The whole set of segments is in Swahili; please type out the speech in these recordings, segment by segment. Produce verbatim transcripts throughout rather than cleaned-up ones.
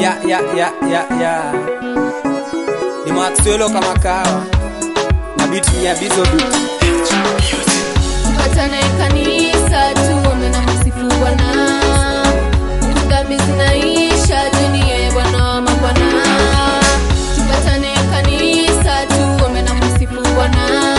ya ya ya ya ya ni Maxwell kama kawa na beat ya bizo beat. Tupatane kanisa tuombe na msifu Bwana. Dhambi zinaisha dunia Bwana mabwana. Tupatane kanisa tuombe na msifu Bwana.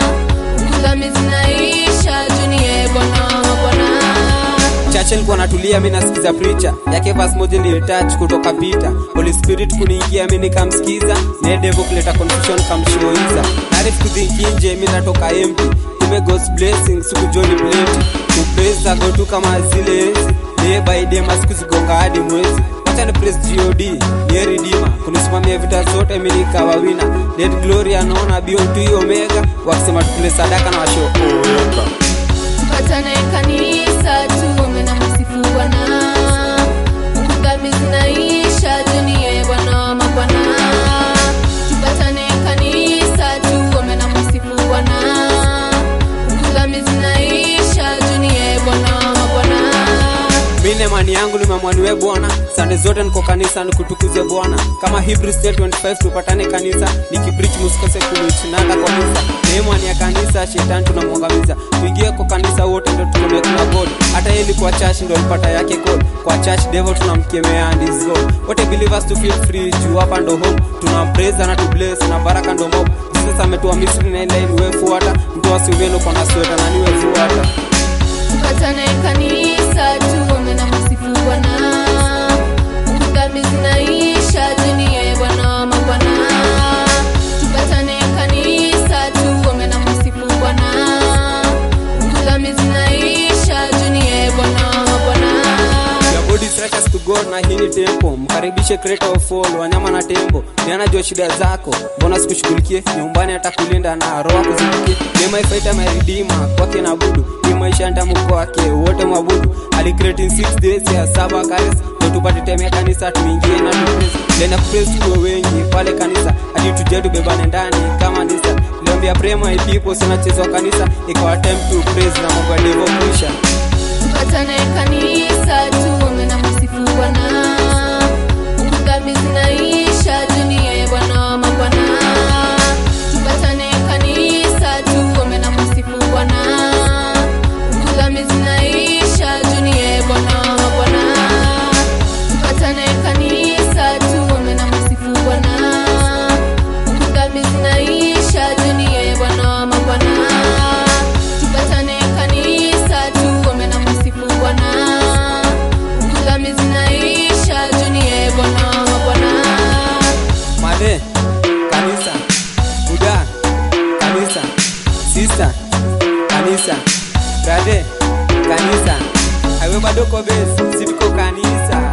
Dhambi zinaisha dunia Bwana mabwana. Chache nilikuwa natulia mimi nasikiza preacher yake verse moja nilitouch kutoka Peter. Holy Spirit kuniingia mimi nikamsikiza, ne devil kuleta confusion kamshoiza. Narif kudhinki nje mimi natoka empty. Kume God's blessings siku Johnny Blade. To praise God tu kama zile enzi. Day by day masiku zigonga hadi mwezi. Acha ni praise G O D, ni redeemer. Kunisimamia vita zote mimi nikawa winner. Dead glory anaona beyond to omega. Wakisema tukule sadaka na washo oka. Tupatane kanisa tuombe na msifu Bwana. Dhambi zinaisha dunia Bwana mabwana. Tupatane kanisa tuombe na msifu Bwana. Dhambi zinaisha dunia Bwana mabwana. Mine mani yangu nimemwaniwe Bwana. Sande zote niko kanisa nikutukuze Bwana. Kama Hebrews ten twenty-five tupatane kanisa. Nikipreach musikose kulichinanga kwa misa. Neema ni ya kanisa shetani tunamwangamiza. Tuingie kwa kanisa wote ndio tuone kuna God. Hata yeye kwa church ndio alipata yake call. Kwa church devil tunamkemea and is God. What believers to feel free juu hapa ndo home. Tunampraise na to bless na baraka ndo mob. Jesus ametua Misri na ile ni wefu hata. Mtu asiweno kwa nasweta na ni wefu hata. Tupatane kanisa tuombe na msifu Bwana. Dhambi zinaisha dunia Bwana mabwana. Tupatane kanisa tuombe na msifu Bwana. Dhambi zinaisha dunia Bwana mabwana. Your body stretches to God na hini tempo. Mkaribishe creator of all wanyama na tembo. Ni anajua shida zako, mbona sikushughulikie? Nyumbani atakulinda na roho kuzidikie. Neema ifaita my redeemer kwake na budu. Ni maisha ndamu kwake wote mwabudu. Ali create in six days ya saba kares. Ndio tupate time ya kanisa tuingie na tupraise. Lena kupraise tu wengi pale kanisa. Hadi tuje tubebane ndani kama nisa. Niambia pray my people sana chezo kanisa. Ikawa time to praise na Mungu ndio kuisha. Tupatane kanisa tuombe na msifu Bwana. Dhambi zinaisha dunia Bwana mabwana. Tupatane kanisa tuombe na msifu Bwana. Dhambi zinaisha dunia Bwana mabwana. Tupatane kanisa tuombe na msifu Bwana. Dhambi zinaisha dunia Bwana mabwana. Tupatane kanisa tuombe na msifu Bwana. Dhambi zinaisha dunia Bwana mabwana. Made kanisa, Buda kanisa, sister kanisa, brother kanisa. Awe bado ko base, sitiko kanisa.